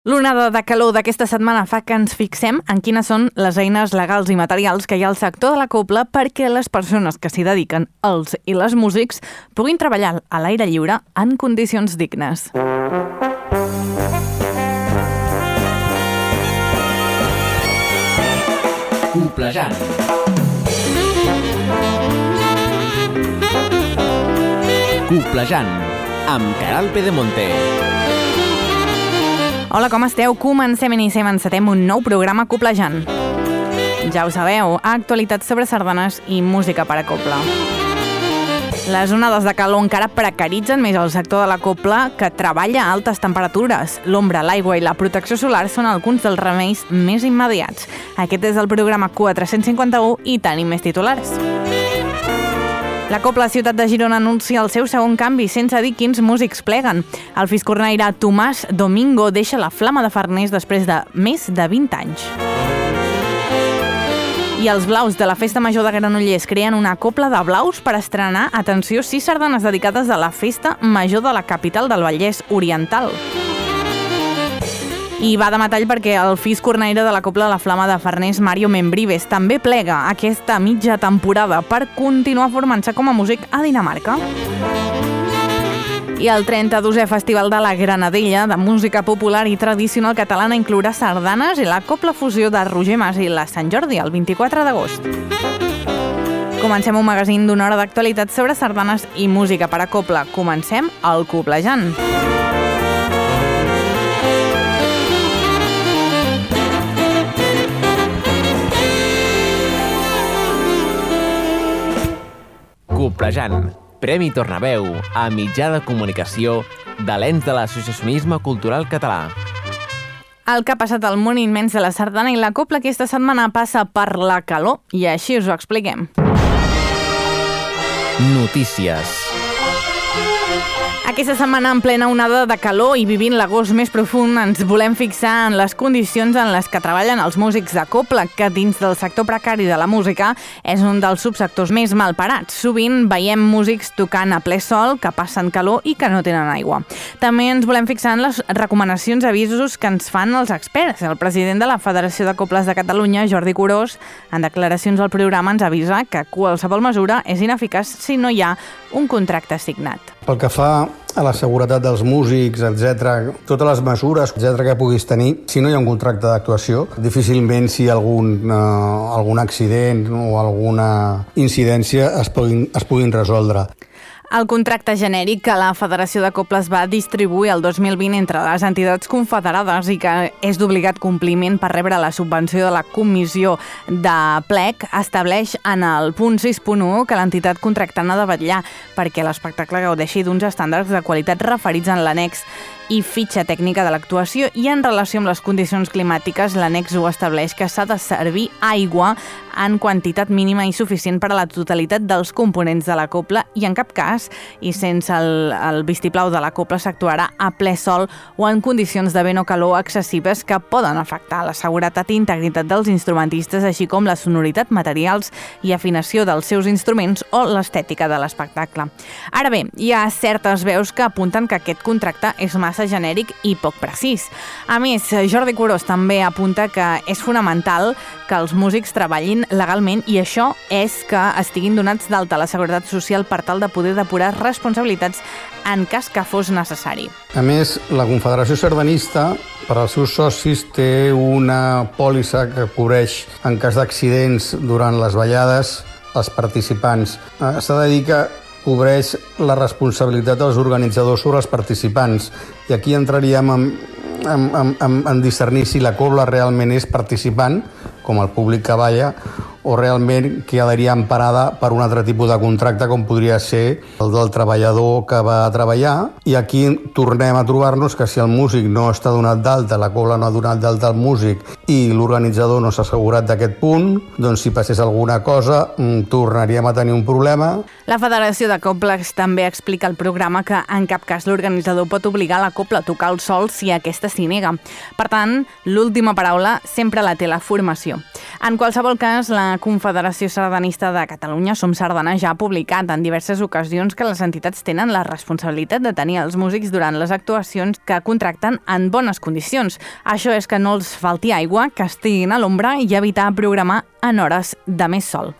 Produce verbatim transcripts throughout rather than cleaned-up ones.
L'onada de calor d'aquesta setmana fa que ens fixem en quines són les eines legals i materials que hi ha al sector de la cobla perquè les persones que s'hi dediquen, els i les músics, puguin treballar a l'aire lliure en condicions dignes. Coblejant. Coblejant, amb Caral Pedemonte. Hola, com esteu? Comencem i iniciem, encetem un nou programa Coblejant. Ja ho sabeu, actualitats sobre sardanes i música per a cobla. Les onades de calor encara precaritzen més el sector de la cobla, que treballa a altes temperatures. L'ombra, l'aigua i la protecció solar són alguns dels remeis més immediats. Aquest és el programa quatre-cents cinquanta-u i tenim més titulars. La Cobla Ciutat de Girona anuncia el seu segon canvi sense dir quins músics pleguen. El fiscornaire Tomàs Domingo deixa la Flama de Farners després de més de vint anys. I els Blaus de la Festa Major de Granollers creen una cobla de blaus per estrenar, atenció, sis sardanes dedicades a la Festa Major de la capital del Vallès Oriental. I va de metall perquè el fiscornaire de la cobla La Flama de Farners, Mario Membrives, també plega aquesta mitja temporada per continuar formant-se com a músic a Dinamarca. I el trenta-dosè Festival de la Granadella de música popular i tradicional catalana inclourà sardanes i la cobla fusió de Roger Mas i la Sant Jordi el vint-i-quatre d'agost. Comencem un magazín d'una hora d'actualitat sobre sardanes i música per a cobla. Comencem el Coblejant. Coblejant, Premi Tornaveu a mitjà de comunicació de l'ens de l'associacionisme cultural català. El que ha passat al món immens de la sardana i la cobla aquesta setmana passa per la calor i així us ho expliquem. Notícies. Aquesta setmana, en plena onada de calor i vivint l'agost més profund, ens volem fixar en les condicions en les que treballen els músics de cobla, que dins del sector precari de la música és un dels subsectors més malparats. Sovint veiem músics tocant a ple sol, que passen calor i que no tenen aigua. També ens volem fixar en les recomanacions i avisos que ens fan els experts. El president de la Federació de Cobles de Catalunya, Jordi Curós, en declaracions al programa ens avisa que qualsevol mesura és ineficaç si no hi ha un contracte signat. Pel que fa a la seguretat dels músics, etcètera, totes les mesures, etcètera, que puguis tenir, si no hi ha un contracte d'actuació, difícilment si hi ha algun, eh, algun accident o alguna incidència es puguin, es puguin resoldre. El contracte genèric que la Federació de Cobles va distribuir el dos mil vint entre les entitats confederades i que és d'obligat compliment per rebre la subvenció de la Comissió de Plec estableix en el punt sis punt u que l'entitat contractant ha de vetllar perquè l'espectacle gaudeixi d'uns estàndards de qualitat referits en l'annex i fitxa tècnica de l'actuació, i en relació amb les condicions climàtiques l'annex ho estableix que s'ha de servir aigua en quantitat mínima i suficient per a la totalitat dels components de la cobla i en cap cas i sense el, el vistiplau de la cobla s'actuarà a ple sol o en condicions de vent o calor excessives que poden afectar la seguretat i integritat dels instrumentistes, així com la sonoritat, materials i afinació dels seus instruments o l'estètica de l'espectacle. Ara bé, hi ha certes veus que apunten que aquest contracte és massa genèric i poc precís. A més, Jordi Curós també apunta que és fonamental que els músics treballin legalment i això és que estiguin donats d'alta a la Seguretat Social per tal de poder depurar responsabilitats en cas que fos necessari. A més, la Confederació Sardanista, per als seus socis, té una pòlissa que cobreix en cas d'accidents durant les ballades els participants. S'ha de dir que cobreix la responsabilitat dels organitzadors sobre els participants. I aquí entraríem en, en, en, en discernir si la cobla realment és participant, com el públic que balla, o realment quedaria emparada per un altre tipus de contracte, com podria ser el del treballador que va a treballar. I aquí tornem a trobar-nos que si el músic no està donat d'alta, la cobla no ha donat d'alta el músic i l'organitzador no s'ha assegurat d'aquest punt, doncs si passés alguna cosa tornaríem a tenir un problema. La Federació de Cobles també explica al programa que en cap cas l'organitzador pot obligar la cobla a tocar el sol si aquesta s'hi nega. Per tant, l'última paraula sempre la té la formació. En qualsevol cas, la Confederació Sardanista de Catalunya, Som Sardana, ja ha publicat en diverses ocasions que les entitats tenen la responsabilitat de tenir els músics durant les actuacions que contracten en bones condicions. Això és que no els falti aigua, que estiguin a l'ombra i evitar programar en hores de més sol.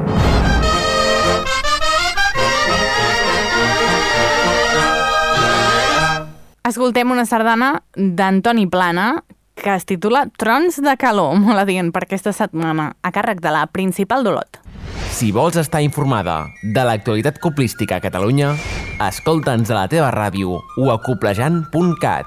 Escoltem una sardana d'Antoni Plana que es titula Trons de calor, molt adient per aquesta setmana, a càrrec de la Principal d'Olot. Si vols estar informada de l'actualitat coplística a Catalunya, escolta'ns a la teva ràdio o a coplejant punt cat.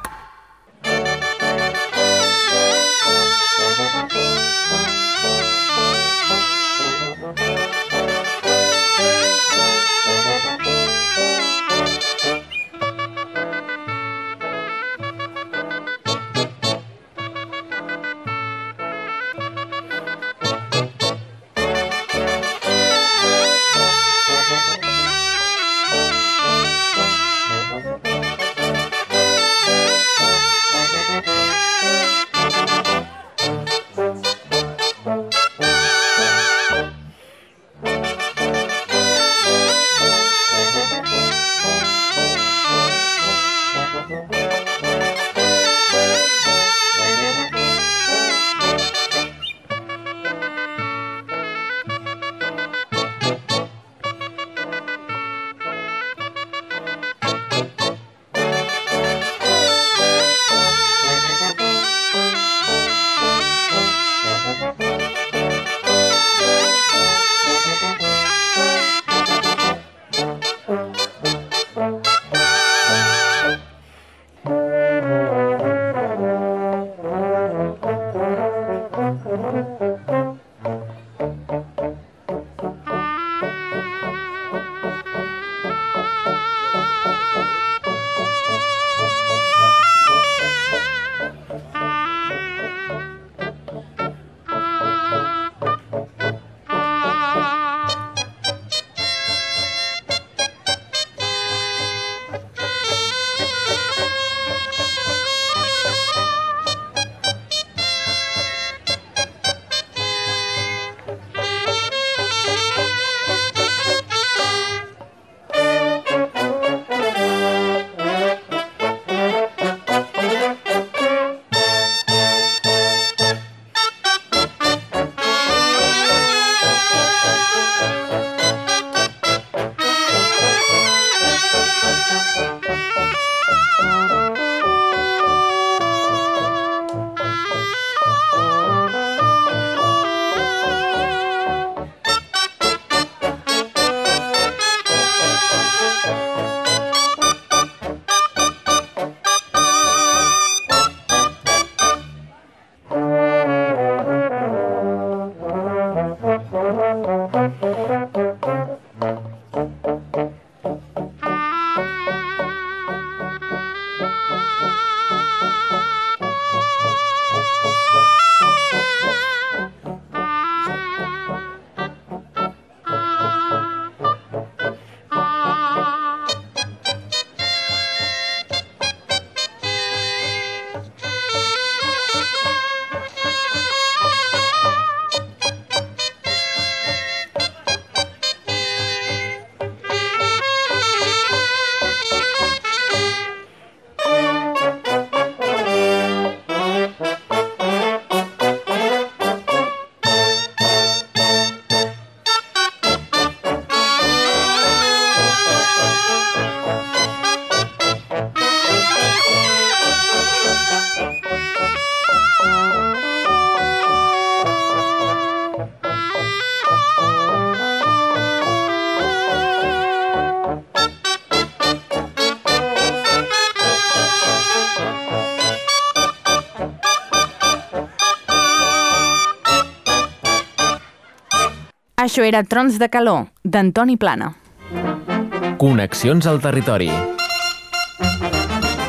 Això era Trons de calor, d'Antoni Plana. Connexions al territori.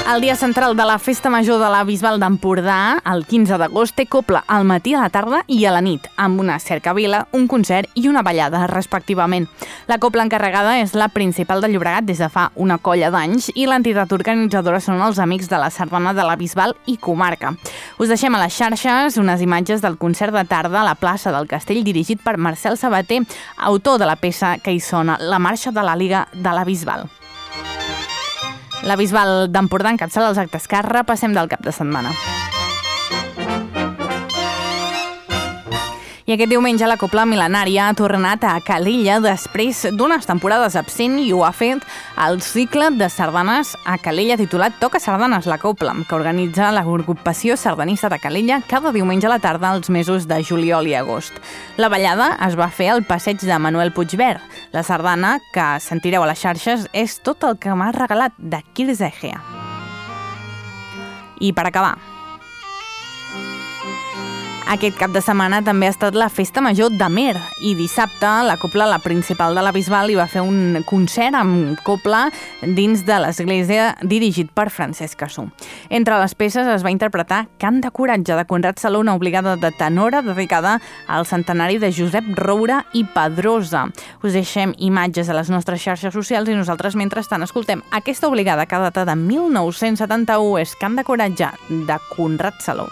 El dia central de la Festa Major de la Bisbal d'Empordà, el quinze d'agost, té copla al matí, a la tarda i a la nit, amb una cercavila, un concert i una ballada, respectivament. La copla encarregada és la principal de Llobregat des de fa una colla d'anys i l'entitat organitzadora són els Amics de la Sardana de la Bisbal i comarca. Us deixem a les xarxes unes imatges del concert de tarda a la plaça del Castell dirigit per Marcel Sabater, autor de la peça que hi sona, La marxa de la Liga de la Bisbal. La Bisbal d'Empordà encapçala els actes que repassem del cap de setmana. I aquest diumenge la Copla Mil·lenària ha tornat a Calella després d'unes temporades absent i ho ha fet el cicle de sardanes a Calella titulat Toca Sardanes la Copla, que organitza l'agrupació sardanista de Calella cada diumenge a la tarda als mesos de juliol i agost. La ballada es va fer al passeig de Manuel Puigverd. La sardana que sentireu a les xarxes és Tot el que m'ha regalat, de Quirze Egea. I per acabar, aquest cap de setmana també ha estat la Festa Major d'Amer i dissabte la Copla, la principal de la Bisbal, hi va fer un concert amb copla dins de l'església dirigit per Francesc Cassú. Entre les peces es va interpretar Cant de coratge de Conrad Saló, una obligada de tenora dedicada al centenari de Josep Roura i Pedrosa. Us deixem imatges a les nostres xarxes socials i nosaltres mentrestant escoltem aquesta obligada que data de mil nou-cents setanta-u, és Cant de coratge de Conrad Saló.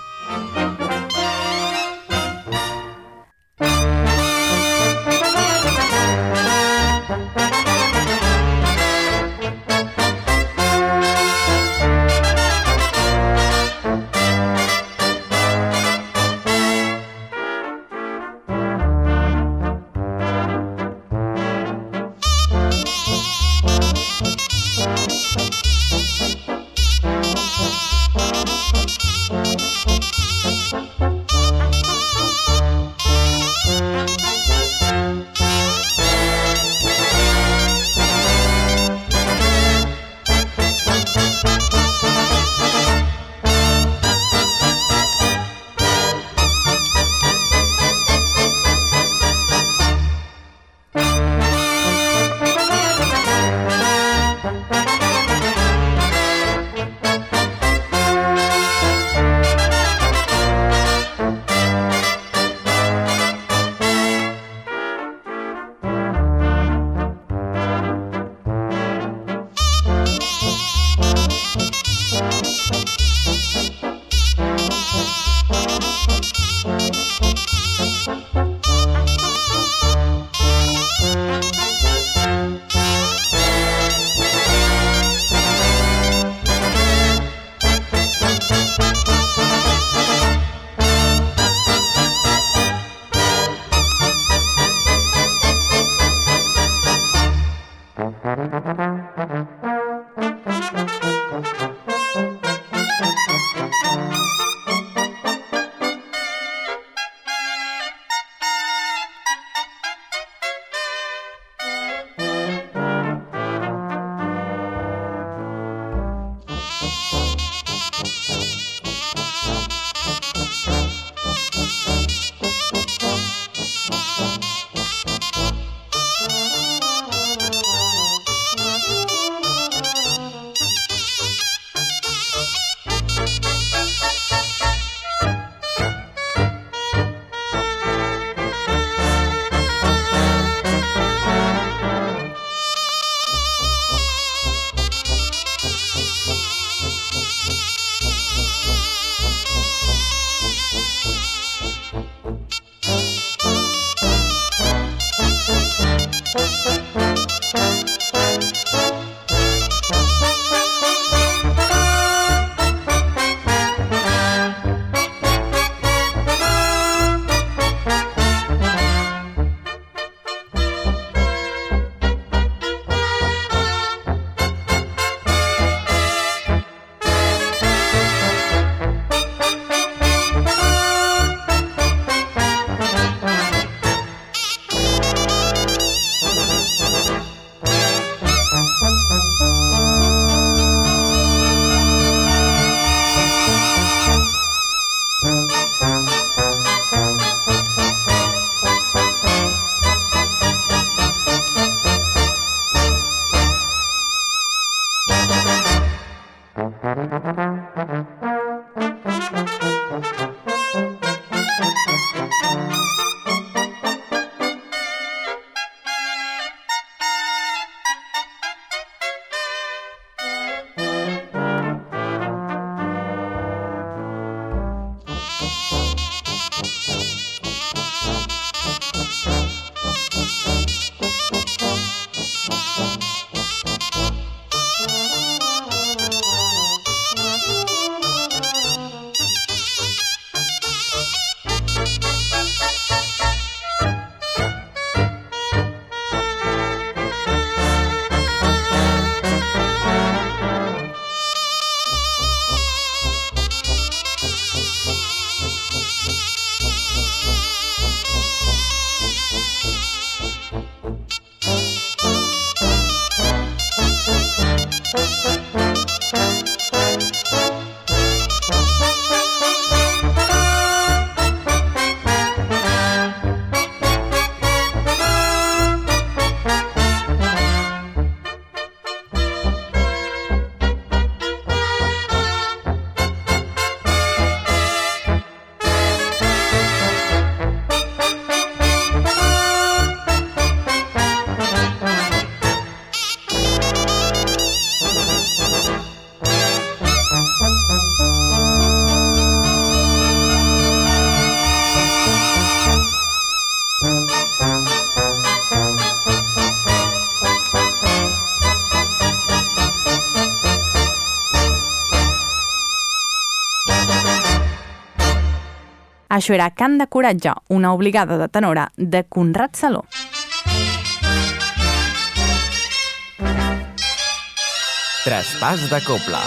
Això era Cant de coratge, una obligada de tenora de Conrad Saló. Traspàs de copla.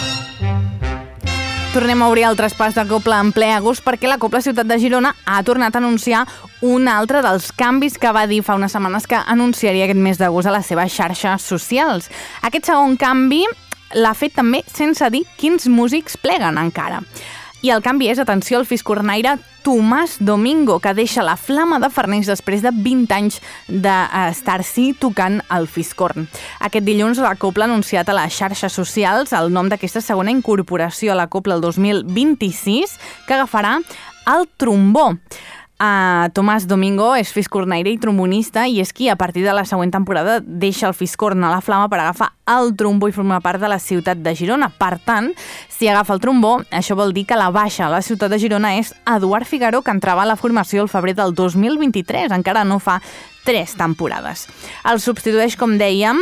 Tornem a obrir el traspàs de Copla en ple agost perquè la Copla Ciutat de Girona ha tornat a anunciar un altre dels canvis que va dir fa unes setmanes que anunciaria aquest mes d'agost a les seves xarxes socials. Aquest segon canvi l'ha fet també sense dir quins músics pleguen encara. I el canvi és, atenció, el fiscornaire Tomàs Domingo, que deixa la Flama de Farners després de vint anys d'estar-s'hi tocant el fiscorn. Aquest dilluns la Copla ha anunciat a les xarxes socials el nom d'aquesta segona incorporació a la Copla el dos mil vint-i-sis, que agafarà el trombó. Uh, Tomàs Domingo és fiscornaire i trombonista i és qui a partir de la següent temporada deixa el fiscorn a la Flama per agafar el trombó i formar part de la ciutat de Girona. Per tant, si agafa el trombó, això vol dir que la baixa a la ciutat de Girona és Eduard Figaró, que entrava a la formació el febrer del dos mil vint-i-tres, encara no fa tres temporades. El substitueix, com dèiem,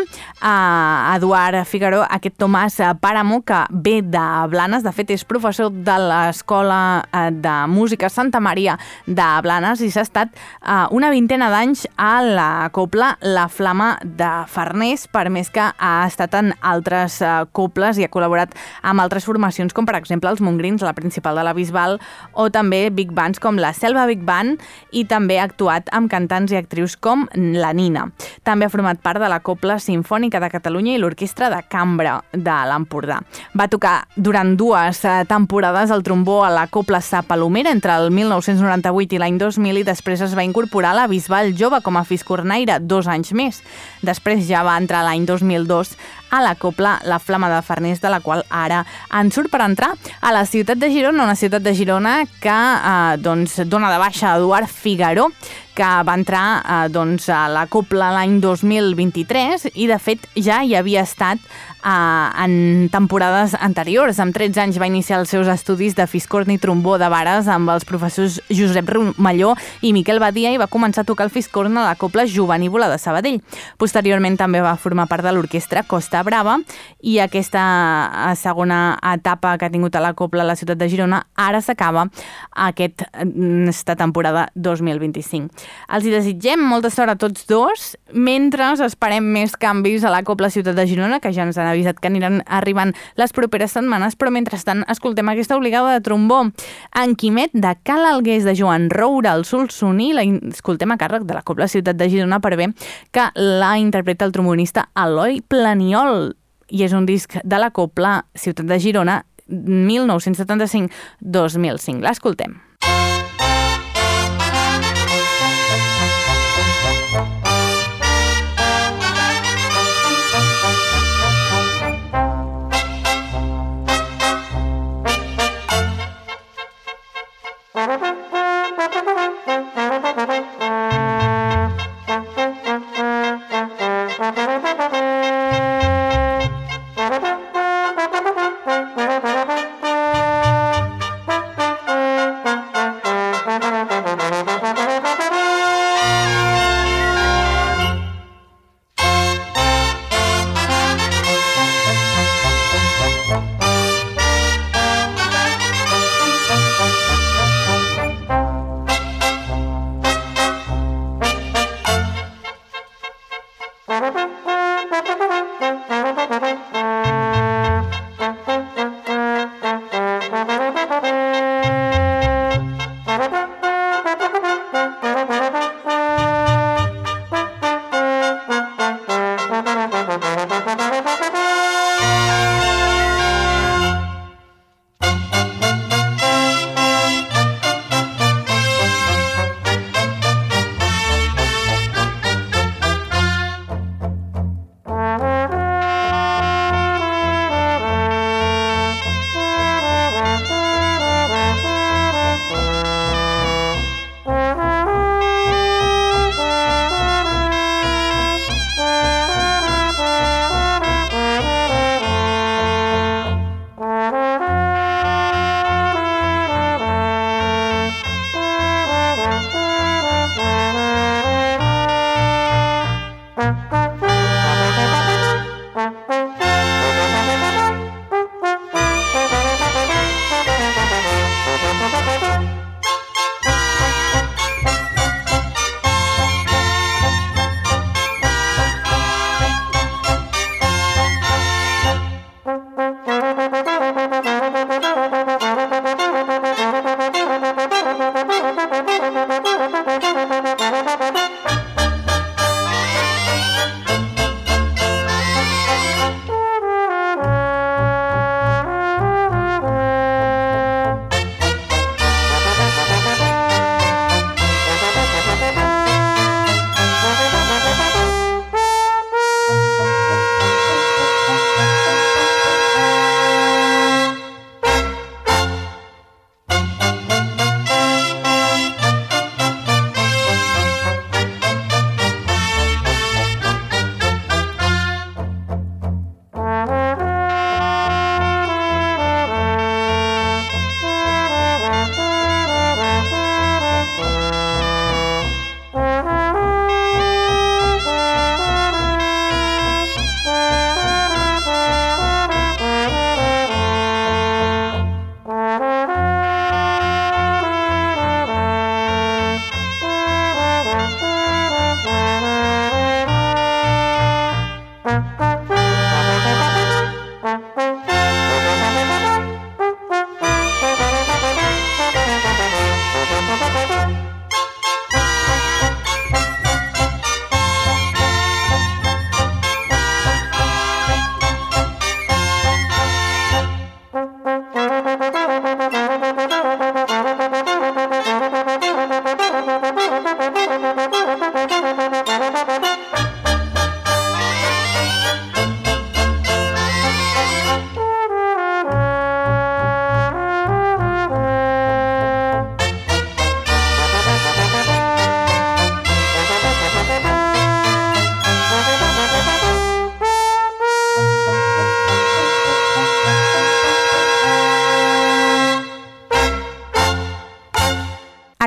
a Eduard Figaró, aquest Tomàs Páramo, que ve de Blanes. De fet, és professor de l'Escola de Música Santa Maria de Blanes i s'ha estat una vintena d'anys a la Copla La Flama de Farners, per més que ha estat en altres coples i ha col·laborat amb altres formacions, com per exemple els Mongrins, la principal de la Bisbal, o també big bands com la Selva Big Band, i també ha actuat amb cantants i actrius com com la Nina. També ha format part de la Copla Simfònica de Catalunya i l'Orquestra de Cambra de l'Empordà. Va tocar durant dues temporades el trombó a la Copla Sa Palomera entre el mil nou-cents noranta-vuit i l'any dos mil i després es va incorporar a la Bisbal Jove com a fiscornaire dos anys més. Després ja va entrar l'any dos mil dos a la Copla La Flama de Farners, de la qual ara en surt per entrar a la ciutat de Girona, una ciutat de Girona que eh, doncs, dona de baixa a Eduard Figaró, que va entrar eh, doncs, a la Copla l'any dos mil vint-i-tres i de fet ja hi havia estat eh, en temporades anteriors. Amb tretze anys va iniciar els seus estudis de fiscorn i trombó de vares amb els professors Josep Romalló i Miquel Badia i va començar a tocar el fiscorn a la Copla Jovenívola de Sabadell. Posteriorment també va formar part de l'orquestra Costa Brava i aquesta segona etapa que ha tingut a la Copla a la ciutat de Girona ara s'acaba aquesta temporada dos mil vint-i-cinc. Els hi desitgem molta sort a tots dos mentre esperem més canvis a la Copla Ciutat de Girona, que ja ens han avisat que aniran arribant les properes setmanes, però mentrestant escoltem aquesta obligada de trombó en Quimet de Cal Algués de Joan Roura al Solsoní, la escoltem a càrrec de la Copla Ciutat de Girona per bé que la interpreta el trombonista Eloi Planiol i és un disc de la Copla Ciutat de Girona mil nou-cents setanta-cinc a dos mil cinc. L'escoltem.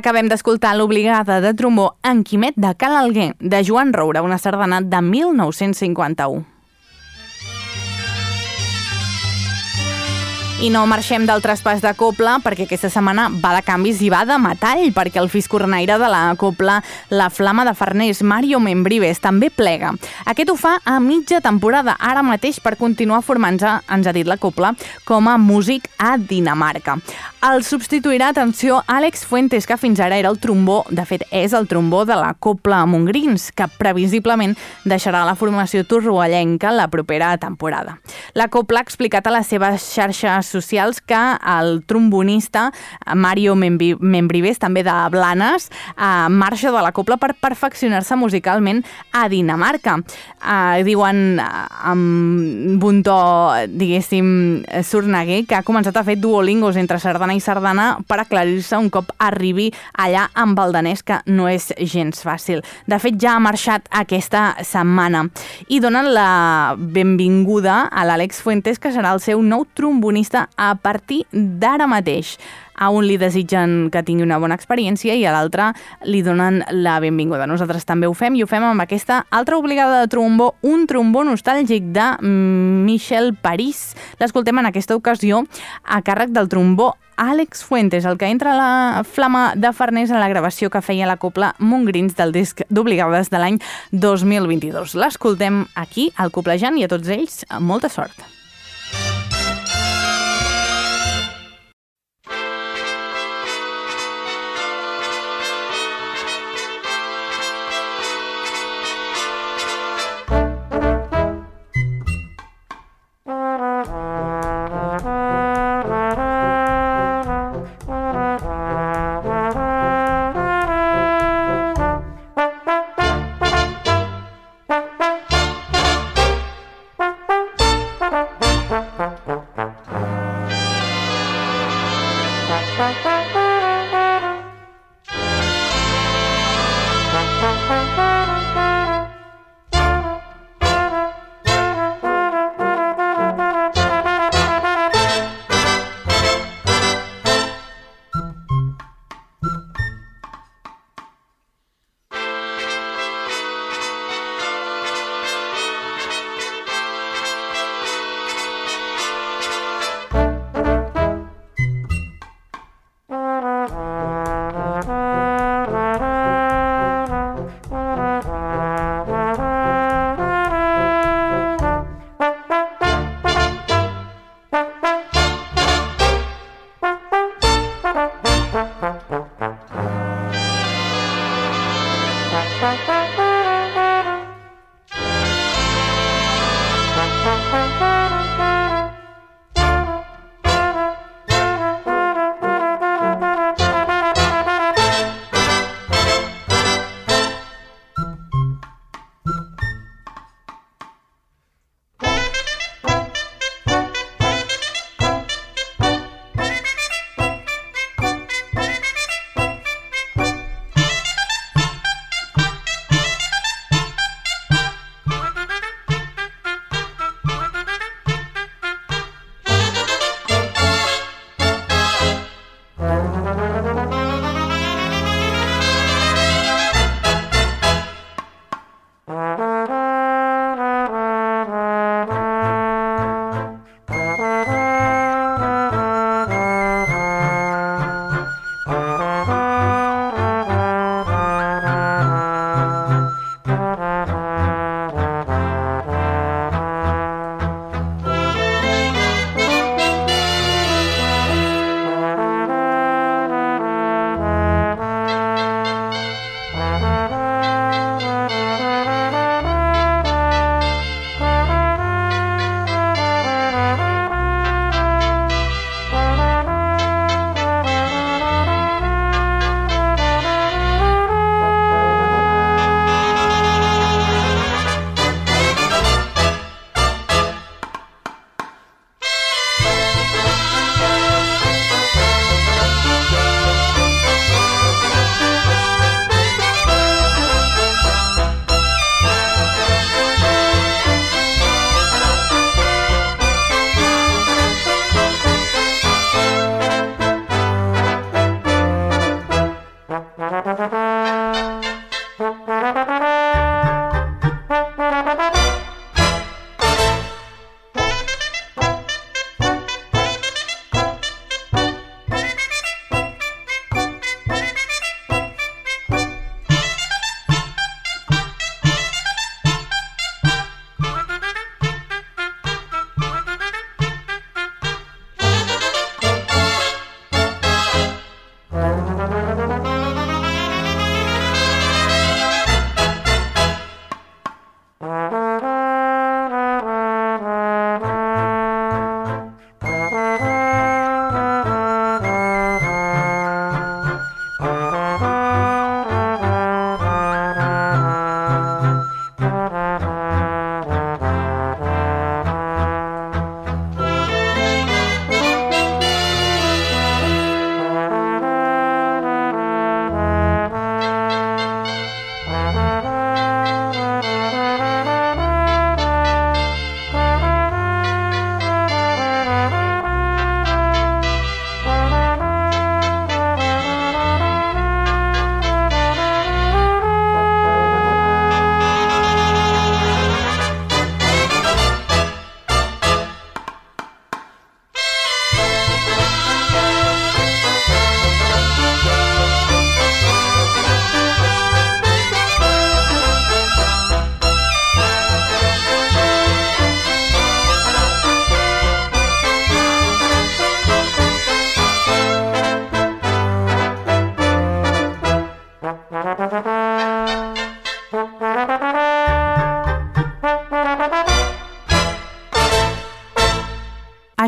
Acabem d'escoltar l'obligada de trombó En Quimet de Cal Alguer, de Joan Roura, una sardana de mil nou-cents cinquanta-u. I no marxem del traspàs de copla perquè aquesta setmana va de canvis i va de metall, perquè el fiscornaire de la copla La Flama de Farners, Mario Membrives, també plega. Aquest ho fa a mitja temporada, ara mateix per continuar formant-se, ens ha dit la copla, com a músic a Dinamarca. El substituirà, atenció, Àlex Fuentes, que fins ara era el trombó, de fet és el trombó de la copla Montgrins, que previsiblement deixarà la formació torroellenca la propera temporada. La copla ha explicat a les seves xarxes socials que el trombonista Mario Membrives, també de Blanes, marxa de la copla per perfeccionar-se musicalment a Dinamarca. Diuen amb un to, diguéssim, sorneguer, que ha començat a fer duolingos entre sardana i sardana per aclarir-se un cop arribi allà amb el danès, que no és gens fàcil. De fet, ja ha marxat aquesta setmana. I donen la benvinguda a l'Àlex Fuentes, que serà el seu nou trombonista a partir d'ara mateix. A un li desitgen que tingui una bona experiència i a l'altre li donen la benvinguda. Nosaltres també ho fem i ho fem amb aquesta altra obligada de trombó, un trombó nostàlgic de Michel París. L'escoltem en aquesta ocasió a càrrec del trombó Àlex Fuentes, el que entra a la Flama de Farners en la gravació que feia la copla Montgrins del disc d'Obligades de l'any dos mil vint-i-dos. L'escoltem aquí, al Coplejant, i a tots ells, molta sort. Bye.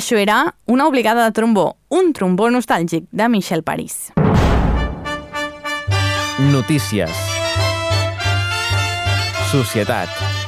Això era Una obligada de trombó, un trombó nostàlgic de Michel París. Notícies. Societat.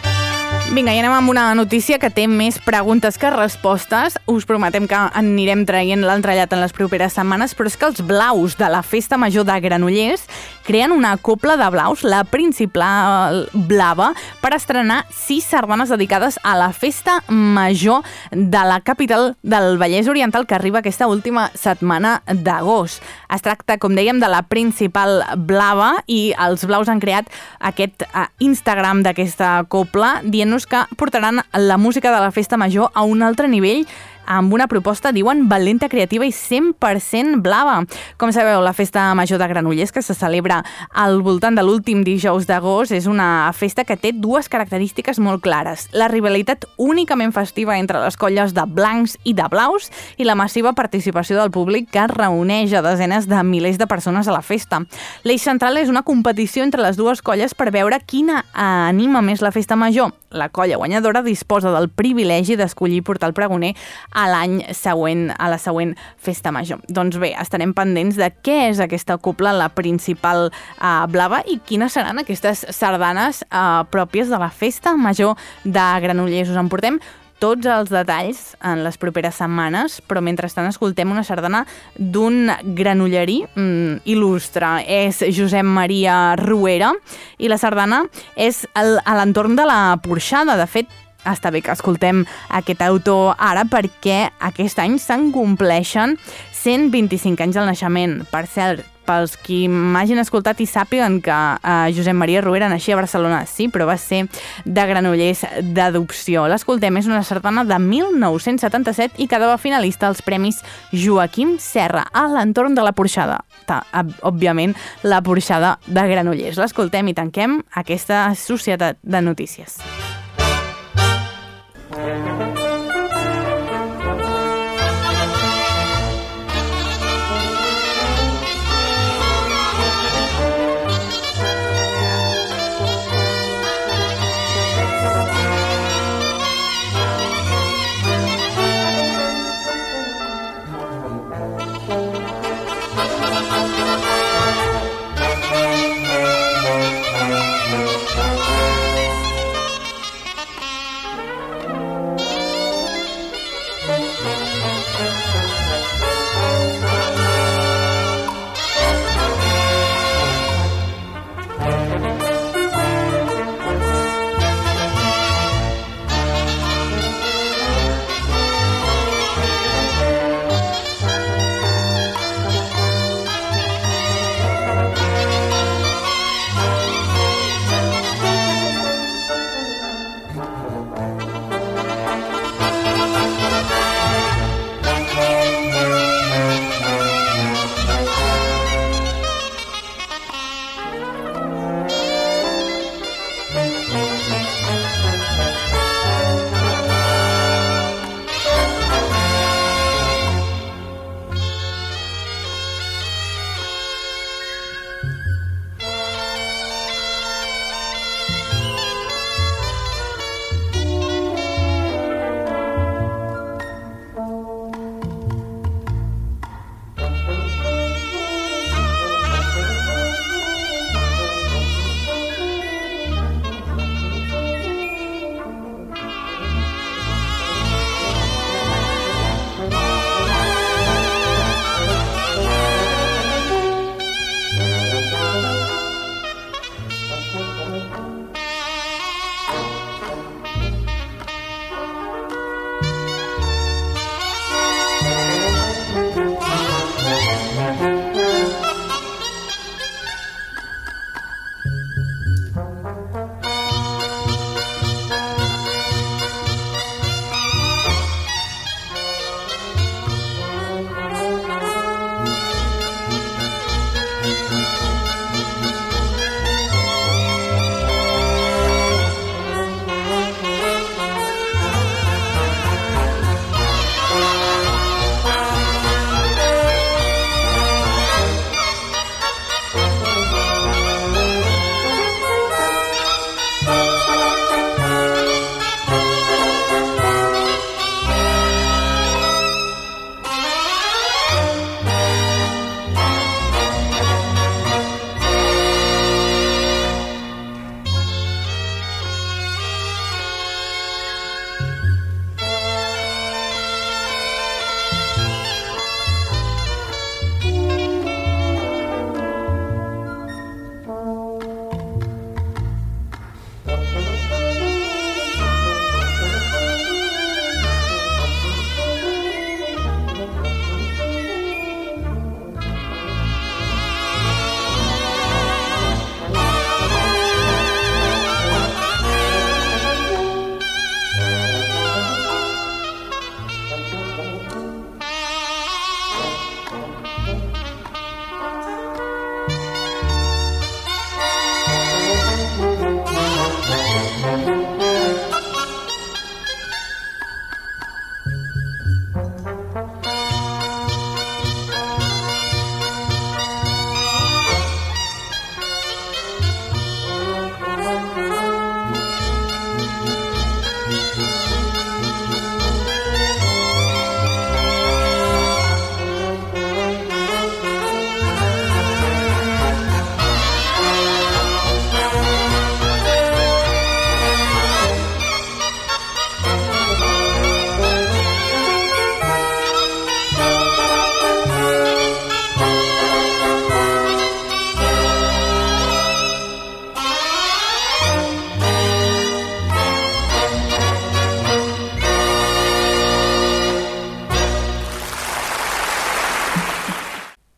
Vinga, i anem amb una notícia que té més preguntes que respostes. Us prometem que anirem traient l'entrellat en les properes setmanes, però és que els blaus de la Festa Major de Granollers creen una cobla de blaus, la principal blava, per estrenar sis sardanes dedicades a la Festa Major de la capital del Vallès Oriental, que arriba aquesta última setmana d'agost. Es tracta, com dèiem, de la principal blava, i els blaus han creat aquest uh, Instagram d'aquesta cobla, dient que portaran la música de la Festa Major a un altre nivell, amb una proposta, diuen, valenta, creativa i cent per cent blava. Com sabeu, la Festa Major de Granollers, que se celebra al voltant de l'últim dijous d'agost, és una festa que té dues característiques molt clares: la rivalitat únicament festiva entre les colles de blancs i de blaus i la massiva participació del públic, que reuneix a desenes de milers de persones a la festa. L'eix central és una competició entre les dues colles per veure quina anima més la Festa Major. La colla guanyadora disposa del privilegi d'escollir portar el pregoner a l'any següent, a la següent Festa Major. Doncs bé, estarem pendents de què és aquesta cobla, la principal uh, blava, i quines seran aquestes sardanes uh, pròpies de la Festa Major de Granollers. Us en portem tots els detalls en les properes setmanes, però mentrestant escoltem una sardana d'un granollerí mm, il·lustre. És Josep Maria Ruera, i la sardana és el, a l'entorn de la Porxada. De fet, està bé que escoltem aquest autor ara, perquè aquest any se'n compleixen cent vint-i-cinc anys del naixement. Per cert, pels qui m'hagin escoltat i sàpiguen que uh, Josep Maria Ruera naixia a Barcelona, sí, però va ser de Granollers d'adopció. L'escoltem, és una sardana de mil nou-cents setanta-set i quedava finalista als Premis Joaquim Serra, a l'entorn de la Porxada. Ta, òbviament, la Porxada de Granollers. L'escoltem i tanquem aquesta societat de notícies.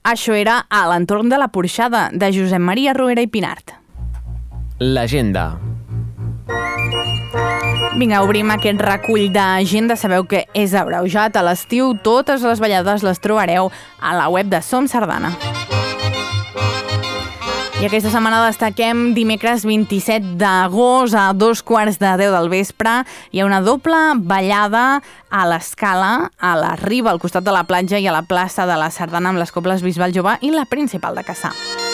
Això era a l'entorn de la Porxada, de Josep Maria Roera i Pinart. L'agenda. Vinga, obrim aquest recull d'agenda. Sabeu que és abreujat a l'estiu. Totes les ballades les trobareu a la web de Som Sardana. I aquesta setmana destaquem dimecres vint-i-set d'agost a dos quarts de deu del vespre. Hi ha una doble ballada a l'Escala, a la Riba, al costat de la platja i a la plaça de la Sardana amb les cobles Bisbal Jove i la Principal de Cassà.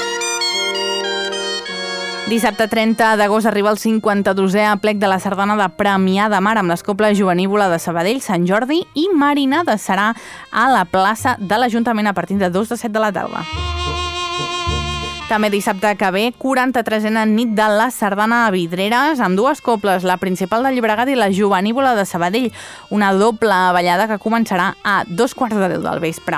Dissabte trenta d'agost arriba el cinquanta-dosè aplec de la Sardana de Premià de Mar amb les cobles Jovenívola de Sabadell, Sant Jordi i Marinada. Serà a la plaça de l'Ajuntament a partir de dos de set de la tarda. També dissabte que ve, quaranta-tresena nit de la Sardana a Vidreres, amb dues cobles, la Principal de Llobregat i la Jovenívola de Sabadell. Una doble ballada que començarà a dos quarts de deu del vespre.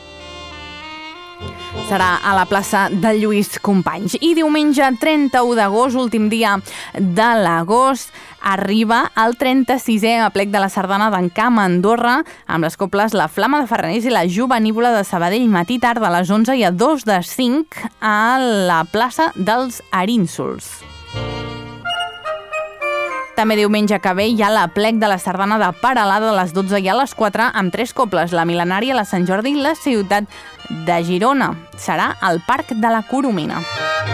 Serà a la plaça de Lluís Companys. I diumenge trenta-u d'agost, últim dia de l'agost, arriba el trenta-sisè aplec de la Sardana d'Encamp a Andorra amb les cobles La Flama de Farraners i la Jovenívola de Sabadell, matí tard a les onze i a dos de cinc a la plaça dels Arínsols. També diumenge que ve hi ha l'aplec de la Sardana de Peralada a les dotze i a les quatre amb tres cobles, la Mil·lenària, la Sant Jordi i la Ciutat de Girona. Serà al Parc de la Coromina.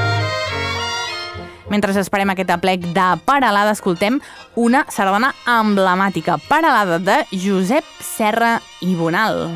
Mentre esperem aquest aplec de Peralada, escoltem una sardana emblemàtica, Peralada de Josep Serra i Bonal.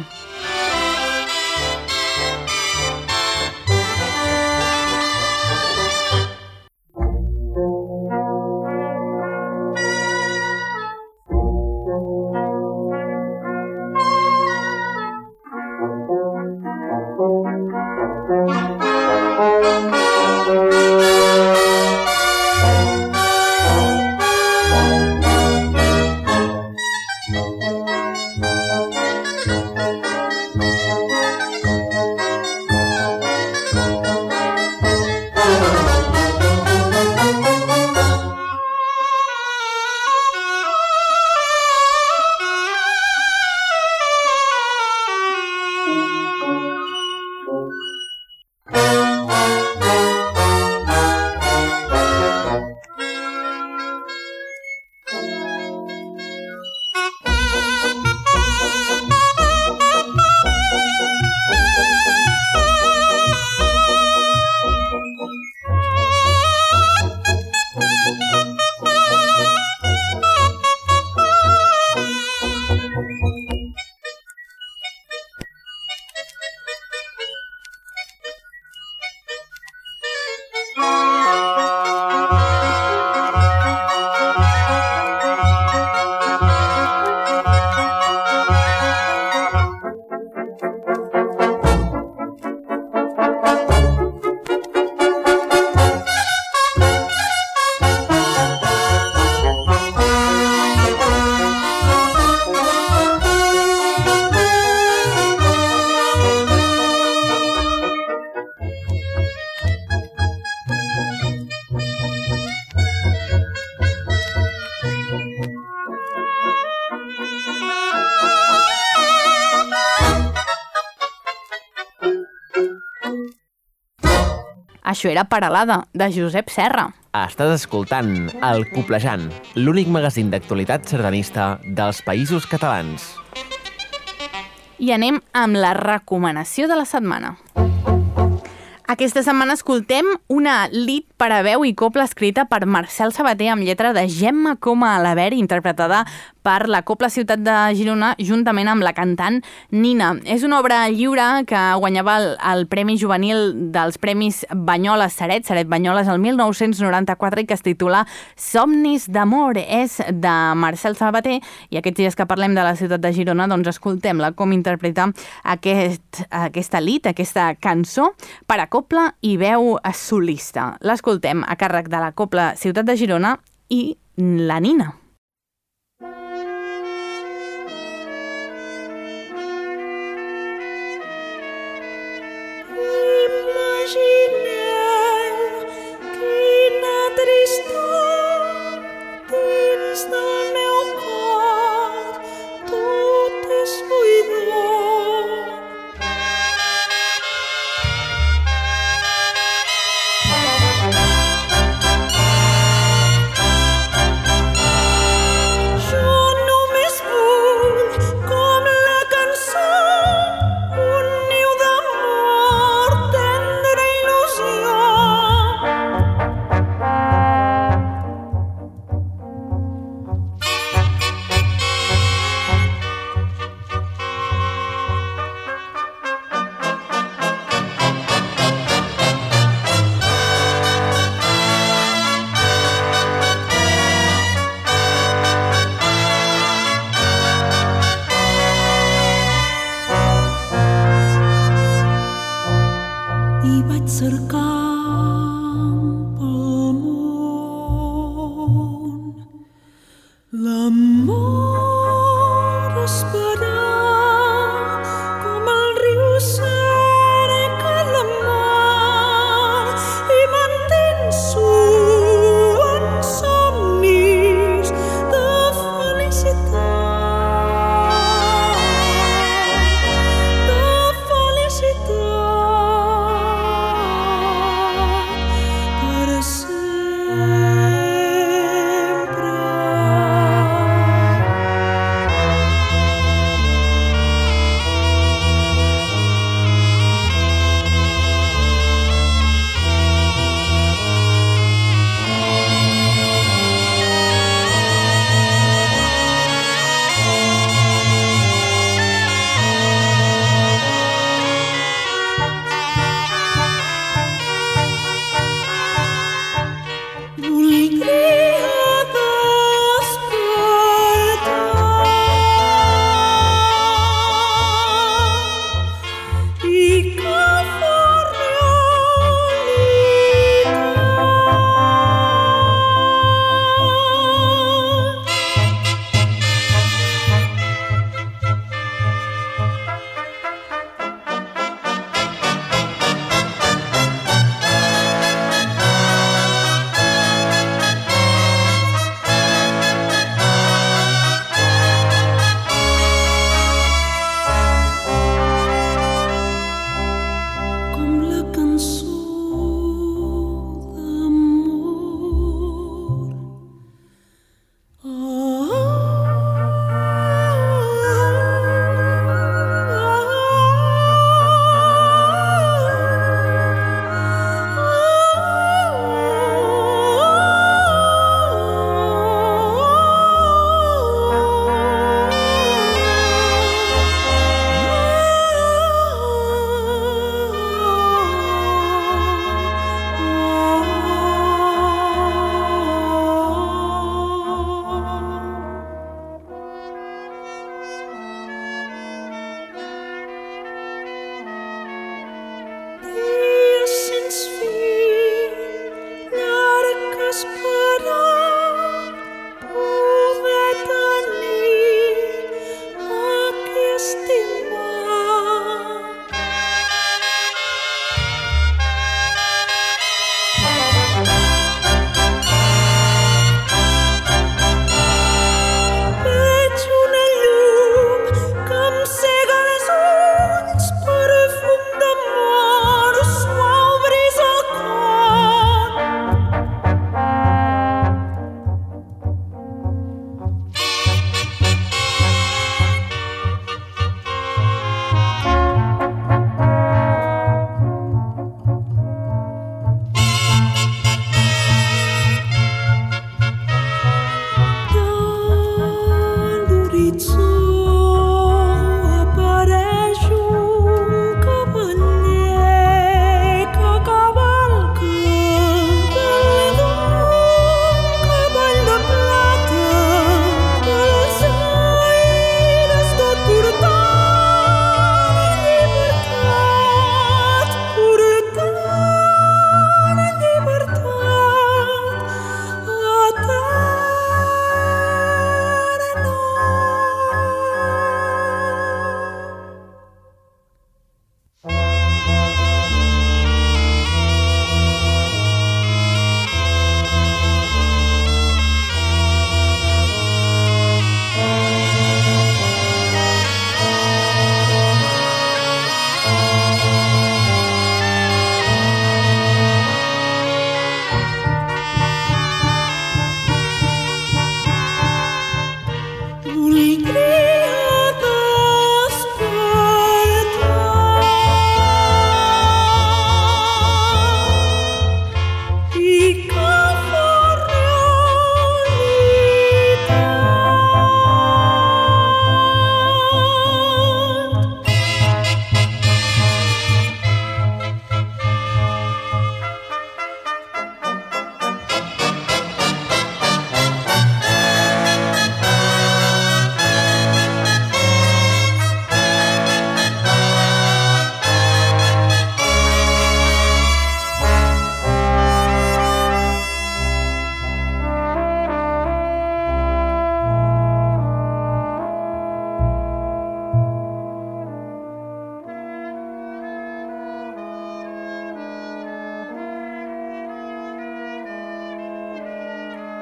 Això era Peralada, de Josep Serra. Estàs escoltant El Coplejant, l'únic magazín d'actualitat sardanista dels Països Catalans. I anem amb la recomanació de la setmana. Aquesta setmana escoltem una lit per a veu i copla escrita per Marcel Sabater amb lletra de Gemma Coma Alabert, interpretada per la Copla Ciutat de Girona juntament amb la cantant Nina. És una obra lliure que guanyava el, el Premi Juvenil dels Premis Banyoles Seret, Seret Banyoles el mil nou-cents noranta-quatre i que es titula Somnis d'amor. És de Marcel Sabater i aquests dies que parlem de la ciutat de Girona, doncs escoltem-la com interpreta aquest, aquesta lit, aquesta cançó per a copla i veu solista. L'escoltem a càrrec de la Copla Ciutat de Girona i la Nina. Imagineu quina tristor dins del meu cor, tot és buidor. cercant pel món. L'amor esperant com el riu cerca la mar i m'endinso en somnis de felicitat, de felicitat per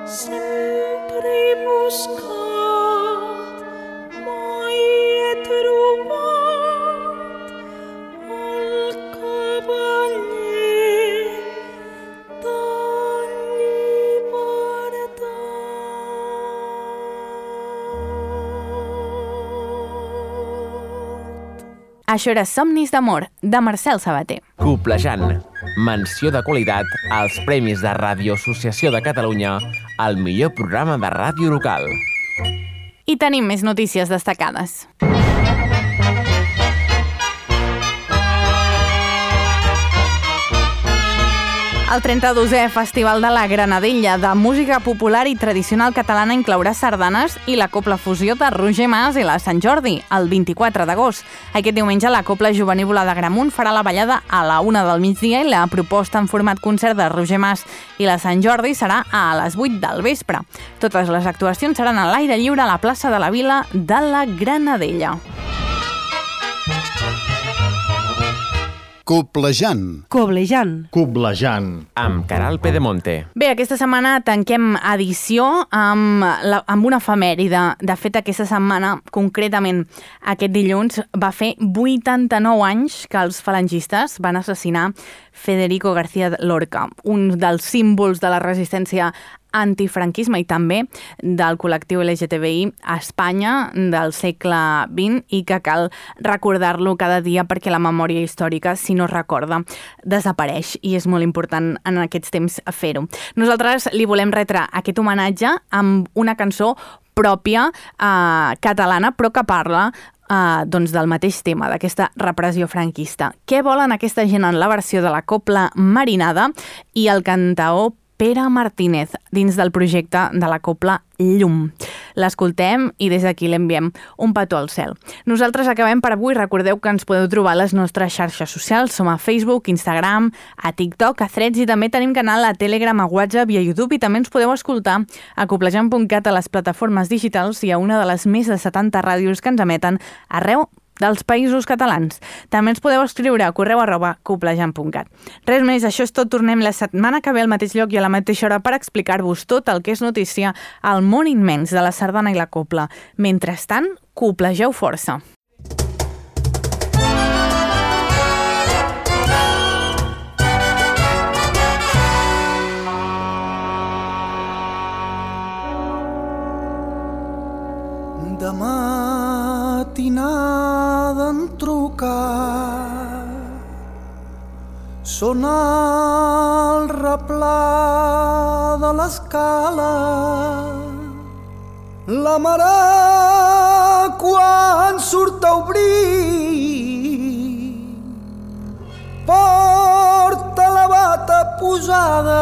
sempre he buscat, mai he trobat el cavaller de llibertat. Això era Somnis d'amor, de Marcel Sabater. Coplejant, menció de qualitat als Premis de Ràdio Associació de Catalunya al millor programa de ràdio local. I tenim més notícies destacades. El trenta-dosè Festival de la Granadella de música popular i tradicional catalana inclourà sardanes i la Copla Fusió de Roger Mas i la Sant Jordi, el vint-i-quatre d'agost. Aquest diumenge la Copla Juvenívola de Gramunt farà la ballada a la una del migdia i la proposta en format concert de Roger Mas i la Sant Jordi serà a les vuit del vespre. Totes les actuacions seran a l'aire lliure a la plaça de la Vila de la Granadella. Coplejant. Coblejant. Coblejant. Amb Caral Pedemonte. Bé, aquesta setmana tanquem edició amb, la, amb una efemèride. De fet, aquesta setmana, concretament aquest dilluns, va fer vuitanta-nou anys que els falangistes van assassinar Federico García Lorca, un dels símbols de la resistència antifranquisme i també del col·lectiu L G T B I a Espanya del segle vint i que cal recordar-lo cada dia perquè la memòria històrica, si no es recorda, desapareix i és molt important en aquests temps fer-ho. Nosaltres li volem retre aquest homenatge amb una cançó pròpia eh, catalana però que parla Uh, doncs del mateix tema, d'aquesta repressió franquista. Què volen aquesta gent en la versió de la Copla Marinada i el cantaor Pere Martínez dins del projecte de la Copla Llum. L'escoltem i des d'aquí l'enviem un petó al cel. Nosaltres acabem per avui. Recordeu que ens podeu trobar a les nostres xarxes socials. Som a Facebook, Instagram, a TikTok, a Threads i també tenim canal a Telegram, a WhatsApp i a YouTube i també ens podeu escoltar a coplejant punt cat a les plataformes digitals i a una de les més de setanta ràdios que ens emeten arreu dels països catalans. També ens podeu escriure a correu arroba coplejant punt cat. Res més, això és tot. Tornem la setmana que ve al mateix lloc i a la mateixa hora per explicar-vos tot el que és notícia al món immens de la sardana i la copla. Mentrestant, coplegeu força. De matinada en trucar sona el replà de l'escala la mare quan surt a obrir porta la bata posada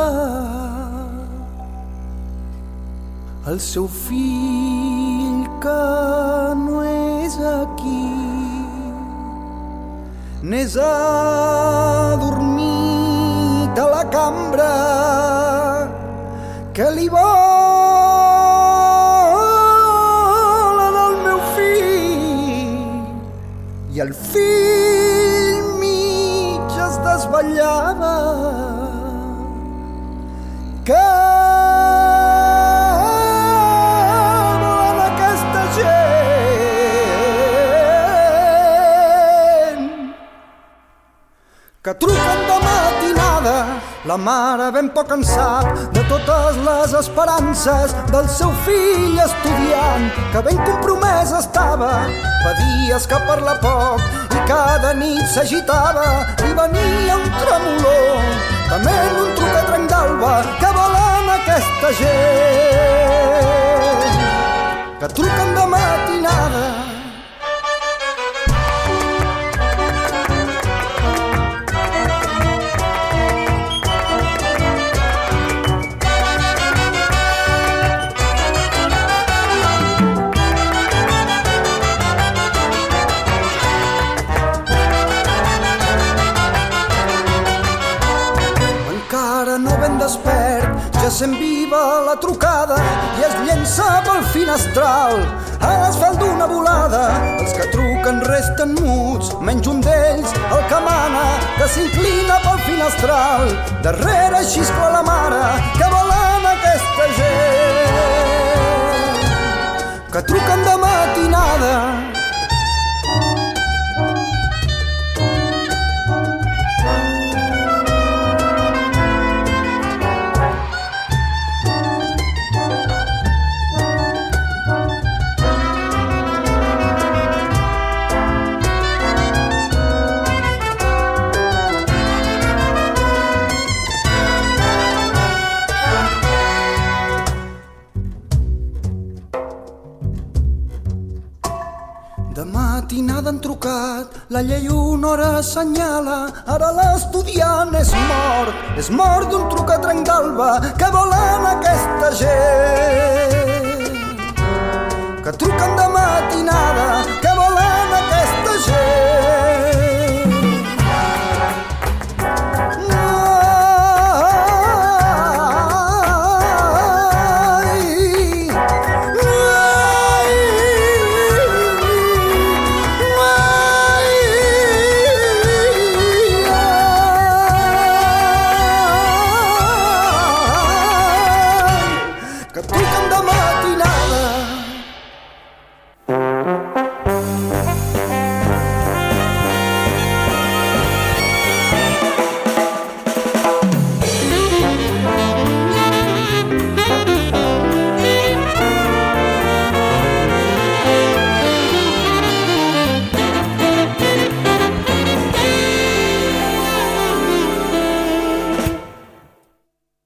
el seu fill que no és aquí n'és adormit a la cambra que li volen el meu fill i el fill mig es desvetllava que que truquen de matinada, la mare ben poc en sap de totes les esperances del seu fill estudiant, que ben compromès estava, fa dies que parla poc i cada nit s'agitava, i venia un tremolor, també en un truc a trenc d'alba, que volen aquesta gent, que truquen de matinada. Despert, ja sent viva la trucada i es llença pel finestral a l'asfalt d'una volada. Els que truquen resten muts, menys un d'ells, el que mana, que s'inclina pel finestral. Darrere xiscla la mare, que volen aquesta gent. que truquen de matinada. De matinada han trucat, la llei una hora assenyala, ara l'estudiant és mort, és mort d'un truc a trenc d'alba, que volen aquesta gent. Que truquen de matinada, que